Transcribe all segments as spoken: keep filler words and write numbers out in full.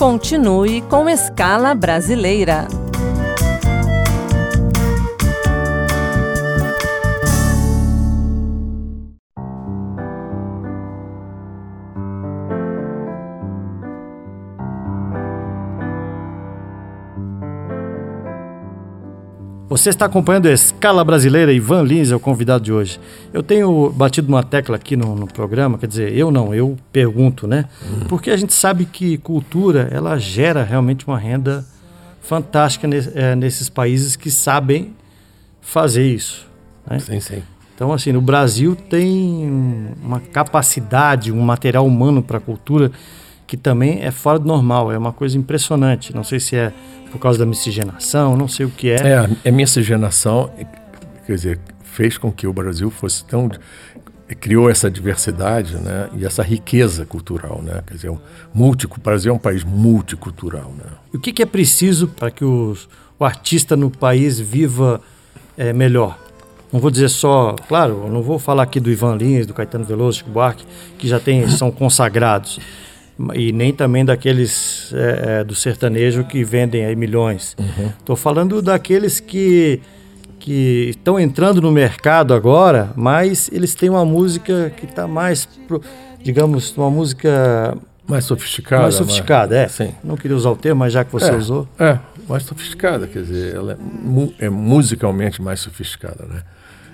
Continue com Escala Brasileira. Você está acompanhando a Escala Brasileira. Ivan Lins é o convidado de hoje. Eu tenho batido uma tecla aqui no, no programa, quer dizer, eu não, eu pergunto, né? Uhum. Porque a gente sabe que cultura, ela gera realmente uma renda fantástica nesse, é, nesses países que sabem fazer isso, né? Sim, sim. Então, assim, no Brasil tem uma capacidade, um material humano para a cultura que também é fora do normal, é uma coisa impressionante. Não sei se é por causa da miscigenação, não sei o que é. É, a miscigenação, quer dizer, fez com que o Brasil fosse tão... criou essa diversidade, né, e essa riqueza cultural, né, quer dizer, um multi, o Brasil é um país multicultural, né. E o que, que é preciso para que os, o artista no país viva é, melhor? Não vou dizer só, claro, não vou falar aqui do Ivan Lins, do Caetano Veloso, Chico Buarque, que já tem, são consagrados, e nem também daqueles é, é, do sertanejo que vendem aí milhões. Estou uhum. falando daqueles que que estão entrando no mercado agora, mas eles têm uma música que está mais, digamos, uma música mais sofisticada. Mais sofisticada, mais, é. Sim. Não queria usar o termo, mas já que você é, usou. É, mais sofisticada, quer dizer, ela é, mu- é musicalmente mais sofisticada, né?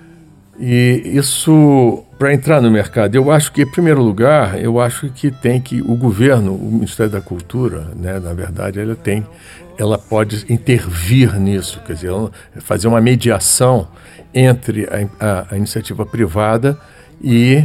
E isso, para entrar no mercado, eu acho que, em primeiro lugar, eu acho que tem que o governo, o Ministério da Cultura, né, na verdade, ela tem, ela pode intervir nisso, quer dizer, fazer uma mediação entre a, a, a iniciativa privada e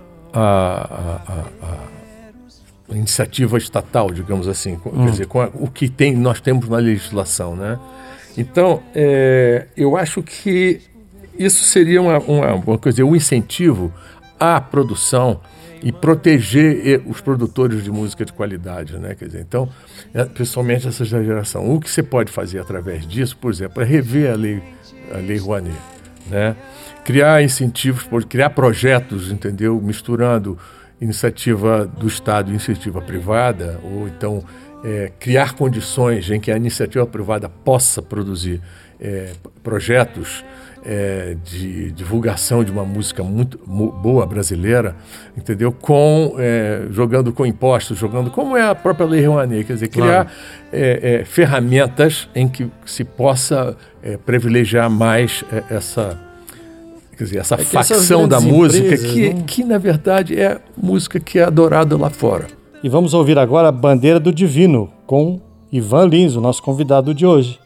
a, a, a, a iniciativa estatal, digamos assim, hum. quer dizer, com a, o que tem, nós temos na legislação, né? Então, é, eu acho que isso seria uma, uma, uma coisa, um incentivo à produção e proteger os produtores de música de qualidade, né? Quer dizer, então, principalmente essa geração. O que você pode fazer através disso, por exemplo, é rever a lei, a lei Rouanet, né? Criar incentivos, criar projetos, entendeu? Misturando iniciativa do Estado e iniciativa privada, ou então é, criar condições em que a iniciativa privada possa produzir é, projetos É, de divulgação de uma música muito mu- boa brasileira, entendeu? Com, é, jogando com impostos, jogando como é a própria Lei Rouanet, quer dizer, criar claro. é, é, ferramentas em que se possa é, privilegiar mais é, essa, quer dizer, essa é facção da música que, não... que, na verdade, é música que é adorada lá fora. E vamos ouvir agora a Bandeira do Divino, com Ivan Lins, o nosso convidado de hoje.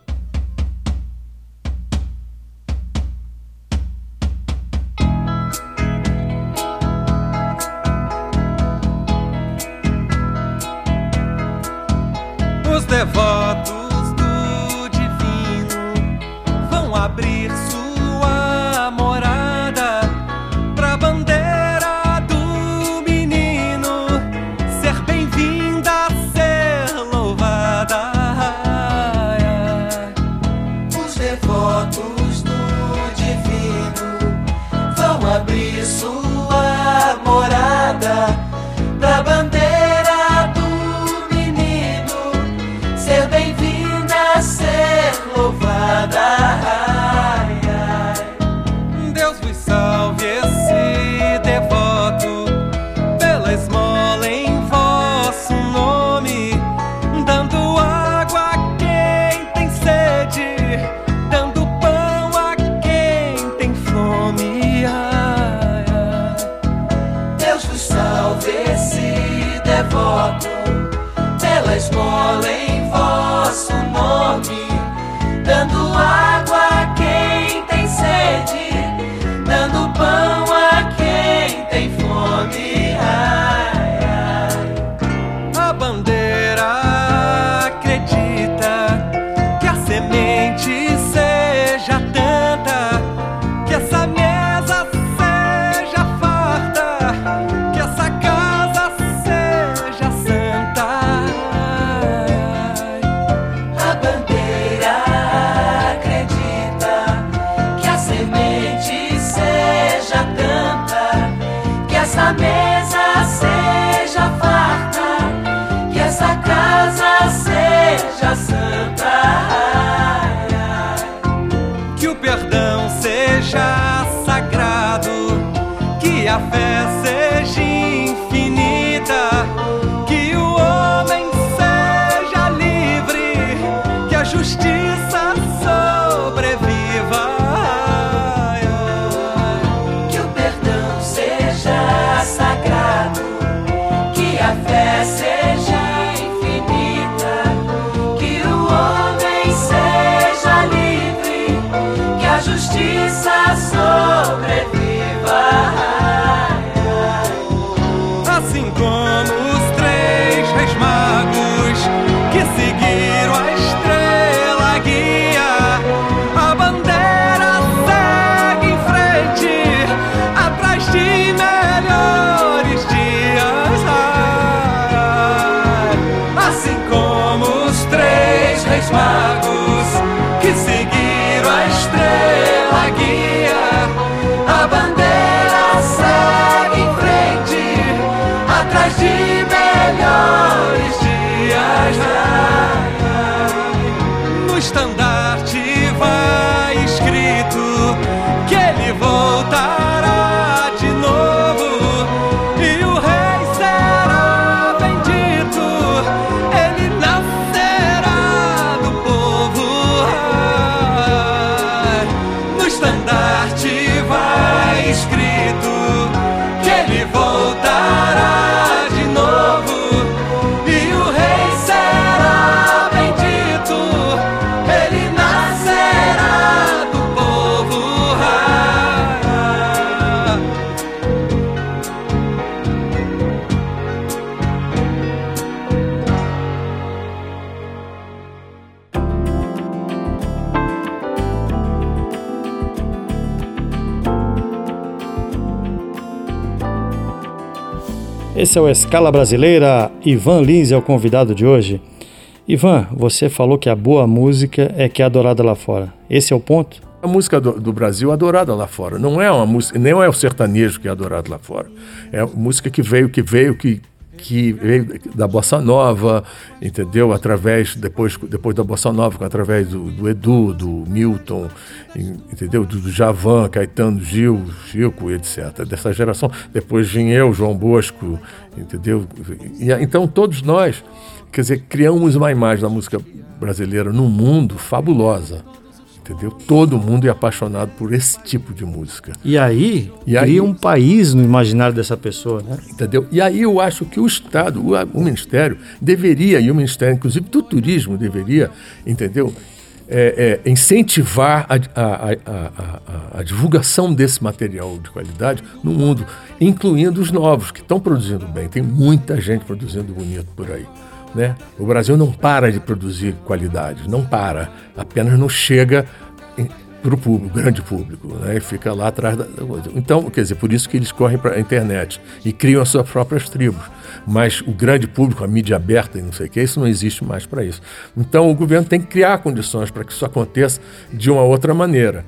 Os devotos do divino vão abrir sua morada pra bandeira do menino ser bem-vinda, ser louvada. Os devotos do divino vão abrir sua morada pra bandeira do menino ser bem-vindo. magos que seguiram a estrela guia. A bandeira segue em frente, atrás de melhores dias. No estandarte vai escrito que ele voltará de novo, e o rei será bendito, ele nascerá do povo. No estandarte vai escrito que ele voltará de novo, e o rei será bendito, ele nascerá do povo. Esse é o Escala Brasileira. Ivan Lins é o convidado de hoje. Ivan, você falou que a boa música é que é adorada lá fora. Esse é o ponto? A música do, do Brasil é adorada lá fora. Não é uma música, não é o sertanejo que é adorado lá fora. É a música que veio, que veio, que, que veio da Bossa Nova, entendeu? Através, depois, depois da Bossa Nova, através do, do Edu, do Milton, entendeu? Do, do Djavan, Caetano, Gil, Chico, etcétera. Dessa geração. Depois vim eu, João Bosco, entendeu? E, então todos nós, quer dizer, criamos uma imagem da música brasileira no mundo fabulosa. Entendeu? Todo mundo é apaixonado por esse tipo de música. E aí, E aí- cria um país no imaginário dessa pessoa, né? Entendeu? E aí eu acho que o Estado, o, o Ministério, deveria, e o Ministério, inclusive do Turismo, deveria, entendeu? É, é, incentivar a, a, a, a, a divulgação desse material de qualidade no mundo, incluindo os novos, que estão produzindo bem. Tem muita gente produzindo bonito por aí. Né? O Brasil não para de produzir qualidade, não para, apenas não chega para o público, grande público, né? E fica lá atrás da coisa. Então, quer dizer, por isso que eles correm para a internet e criam as suas próprias tribos. Mas o grande público, a mídia aberta e não sei o que, isso não existe mais para isso. Então o governo tem que criar condições para que isso aconteça de uma outra maneira.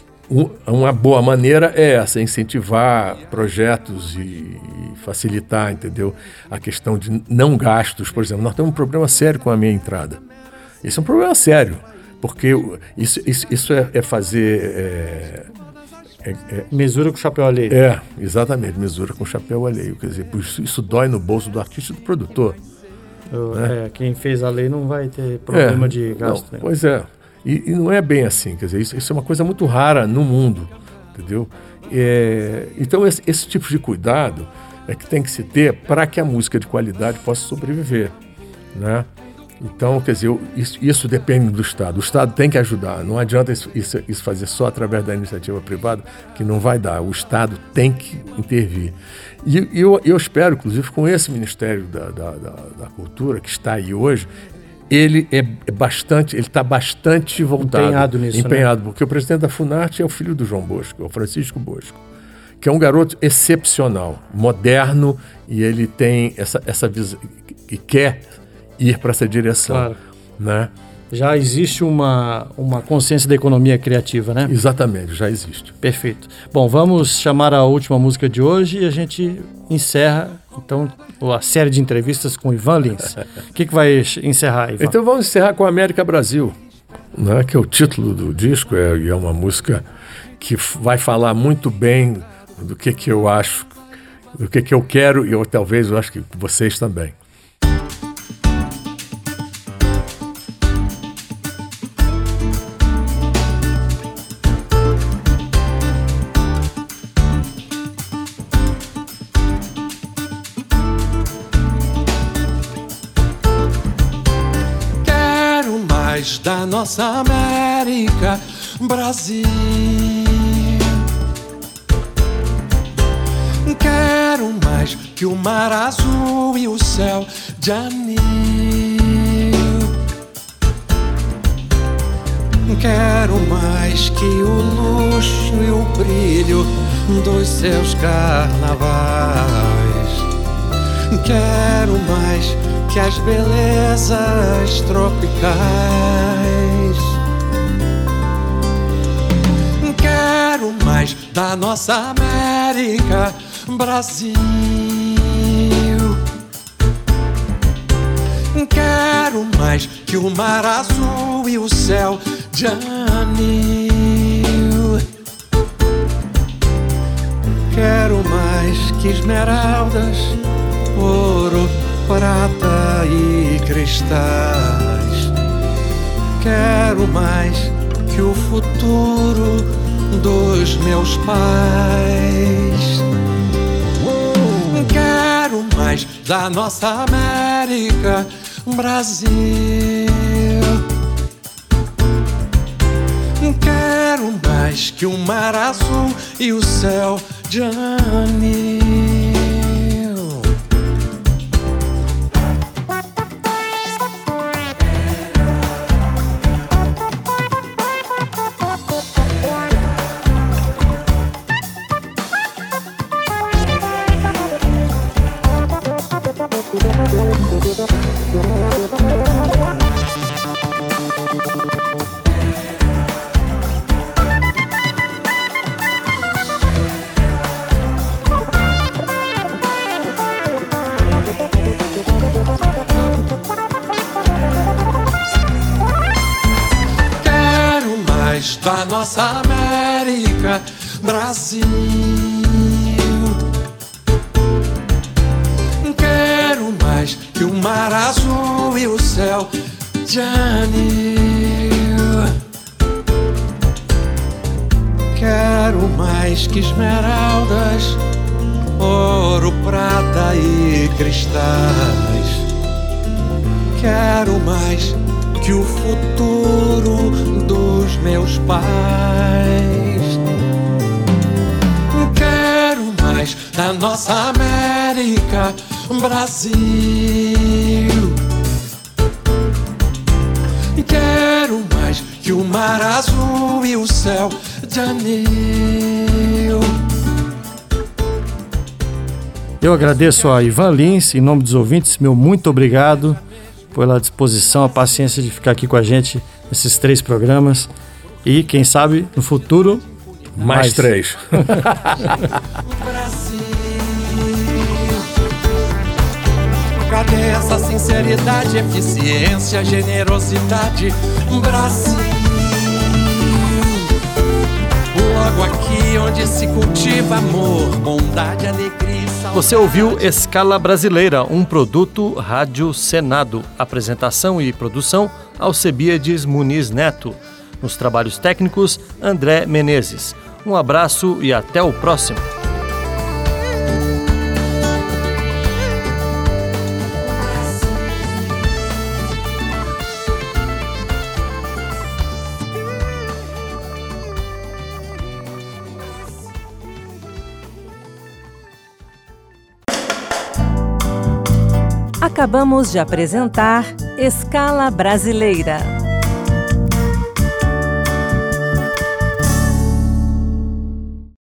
Uma boa maneira é essa, incentivar projetos e facilitar, entendeu? A questão de não gastos. Por exemplo, nós temos um problema sério com a meia entrada. Isso é um problema sério, porque isso, isso, isso é, é fazer... É, é, é, Mesura com o chapéu alheio. é, exatamente, mesura com o chapéu alheio. Quer dizer, isso, isso dói no bolso do artista e do produtor. Eu- né? é, quem fez a lei não vai ter problema É, de gasto. não, né? pois é. E, e não é bem assim, quer dizer, isso, isso é uma coisa muito rara no mundo, entendeu? É, então esse, esse tipo de cuidado é que tem que se ter para que a música de qualidade possa sobreviver, né? Então, quer dizer, isso, isso depende do Estado. O Estado tem que ajudar. Não adianta isso, isso, isso fazer só através da iniciativa privada, que não vai dar. O Estado tem que intervir. E eu, eu espero, inclusive, com esse Ministério da, da, da, da Cultura, que está aí hoje, ele é é bastante, ele está bastante voltado. Empenhado nisso, Empenhado, porque o presidente da Funarte é o filho do João Bosco, é o Francisco Bosco, que é um garoto excepcional, moderno, e ele tem essa, essa visão, e quer ir para essa direção. Claro. Né? Já existe uma, uma consciência da economia criativa, né? Exatamente, já existe. Perfeito. Bom, vamos chamar a última música de hoje e a gente encerra, então, a série de entrevistas com Ivan Lins. O que, que vai encerrar, Ivan? Então vamos encerrar com América Brasil, né? Que é o título do disco, é, e é uma música que f- vai falar muito bem do que, que eu acho, do que, que eu quero, e eu, talvez eu acho que vocês também. Quero mais da nossa América, Brasil. Quero mais que o mar azul e o céu de anil. Quero mais que o luxo e o brilho dos seus carnavais. Quero mais que as belezas tropicais. Quero mais da nossa América, Brasil. Quero mais que o mar azul e o céu de anil. Quero mais que esmeraldas, ouro, prata e cristais. Quero mais que o futuro dos meus pais. Quero mais da nossa América, Brasil. Quero mais que o mar azul e o céu de anil. Da nossa América, Brasil. Quero mais que o mar azul e o céu de anil. Quero mais que esmeraldas, ouro, prata e cristais. Quero mais que o futuro dos meus pais. Quero mais da nossa América, Brasil. Quero mais que o mar azul e o céu de anil. Eu agradeço a Ivan Lins, em nome dos ouvintes, meu muito obrigado pela disposição, a paciência de ficar aqui com a gente nesses três programas. E, quem sabe, no futuro, mais, mais. três. Brasil, cadê essa sinceridade, eficiência, generosidade? Brasil, logo aqui onde se cultiva amor, bondade, alegria. Você ouviu Escala Brasileira, um produto Rádio Senado. Apresentação e produção, Alcebiades Muniz Neto. Nos trabalhos técnicos, André Menezes. Um abraço e até o próximo. Acabamos de apresentar Escala Brasileira.